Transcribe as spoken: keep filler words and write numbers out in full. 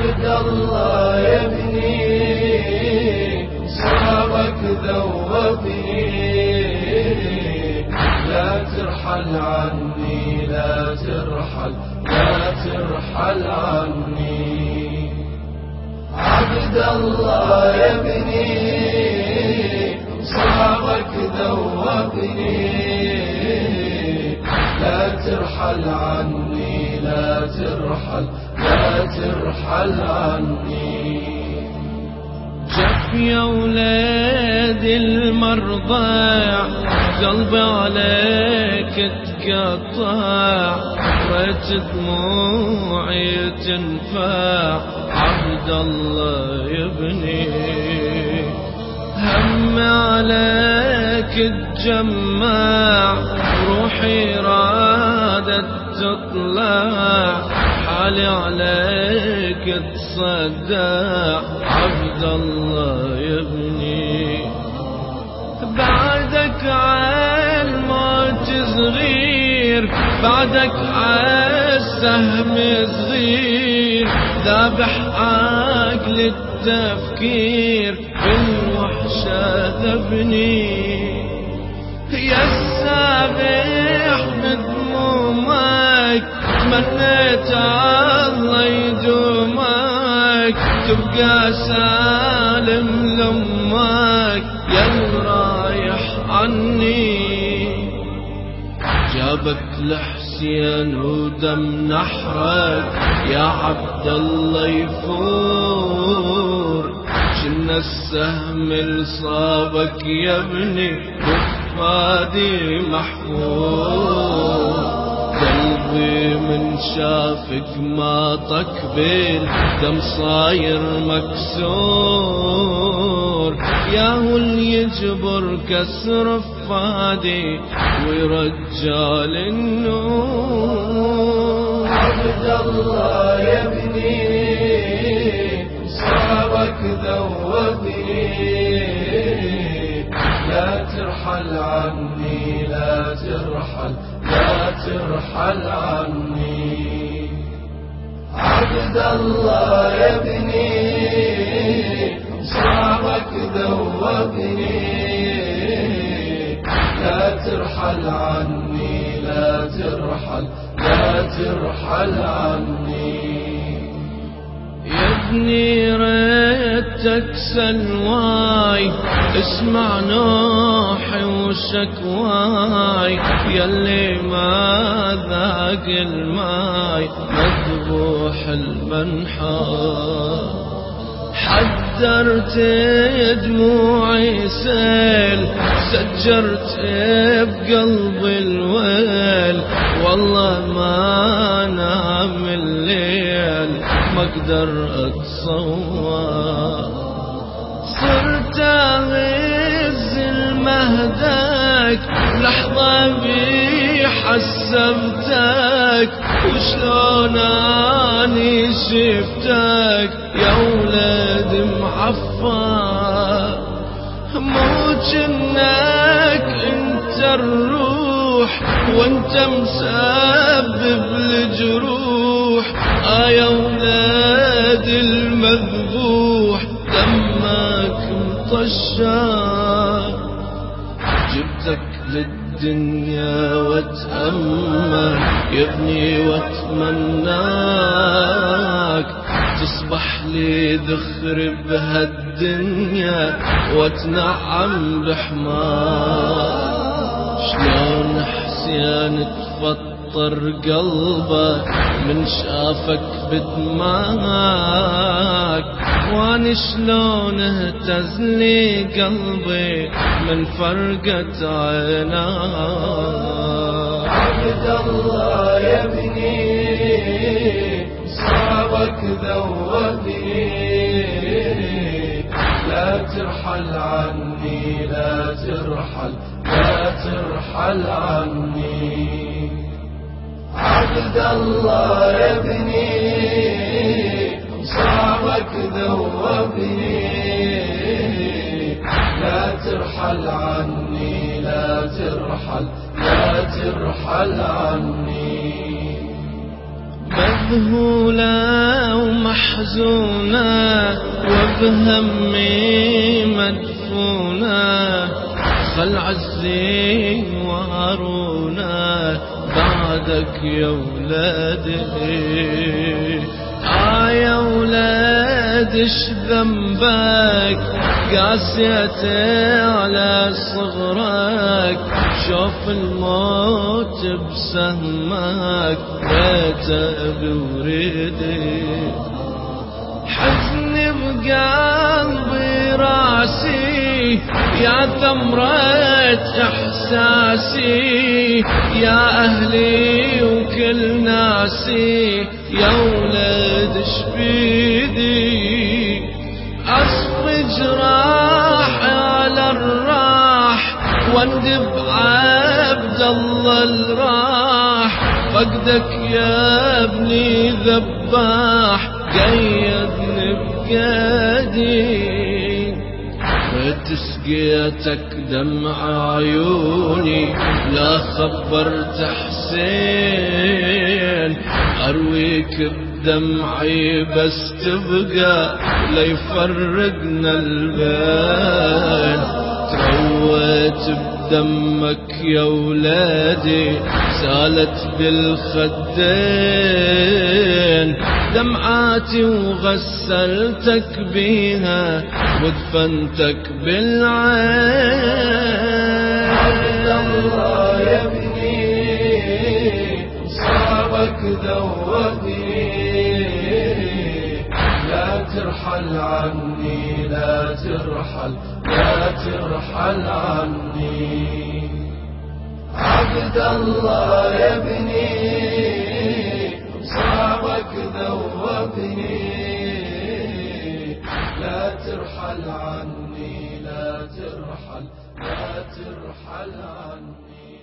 عبد الله يا ابني صابك ذوبني، لا ترحل عني لا ترحل لا ترحل عني. عبد الله يا ابني صابك ذوبني، لا ترحل عني لا ترحل لا ترحل عني. جف يا ولاد المرضع قلبي عليك تقطع، ريت دموعي تنفع. عبد الله يا ابني هم عليك تجمع، روحي رادت تطلع، حالي عليك تصدع. عبد الله يا ابني بعدك عالموت صغير، بعدك عالسهم صغير، ذابح عقل التفكير بالوحشة ذبني. يا السابح بدمومك تمنيت الله يدومك، تبقى سالم لأمك يا الرايح عني. جابك لحسين ودم نحرك يا عبد الله يفور، جنة السهم اللي صابك يا ابني وفادي محفور. قلبي من شافك ما تقبل دم صاير مكسور، يا هو اللي يجبر كسر فادي ويرجال النور. عبد الله يا ابني صابك ذوبني، لا ترحل عني لا ترحل لا ترحل عني. عبد الله يا ابني صابك ذوبني، لا ترحل عني لا ترحل لا ترحل عني. يا ابني ريتك سلواي اسمع نوحي وشكواي، يلي ما ذاق الماي مذبوح المنحار. حذرت دموعي سيل سجرت بقلب الويل، والله ما نام الليل ما اقدر اتصور. صرت اهز المهدك لحظة بي حسبتك، وشلون اني شفتك يا ولاد معفر. مو جنك انت الروح وانت مسبب الجروح، آه يا ولاد المذبوح دمك مطشر. جبتك للدنيا واتأمل يا ابني واتمناك، تصبح لي ذخر بهالدنيا واتنعم بحماك. شلون حسين تفطر قلبك من شافك بدماك، واني شلون اهتز لي قلبي من فرقة عيناك. عبد الله يا ابني صابك ذوبني، لا ترحل عني لا ترحل لا ترحل عني. عبد الله يا ابني صابك ذوبني، لا ترحل عني لا ترحل لا ترحل عني. مذهولة ومحزونة محزونة وبهمي مدفونة، خل عزي وهارونا بعدك يا ولادي. آه يا ولاد اش ذنبك قاسيتي على صغرك، شوف الموت بسهمك بيته بوريدي. حزني بقلبي راسي يا ثمرة احساسي، يا اهلي وكل ناسي يا ولد شبيدي. اصفي جراح على الراح واندب عبد الله الراح، فقدك يا ابني ذباح قيدني بقيدي. تسقيتك دمع عيوني لا خبرت حسين، أرويك بدمعي بس تبقى ليفرقنا البين. ترويت بدمك يا ولادي سالت بالخدين، دمعاتي وغسلتك بيها ودفنتك بالعين. عبد الله يا ابني صابك ذوبني، لا ترحل عني لا ترحل لا ترحل عني. عبد الله يا ابني صابك ذوبني، لا ترحل عني لا ترحل لا ترحل عني.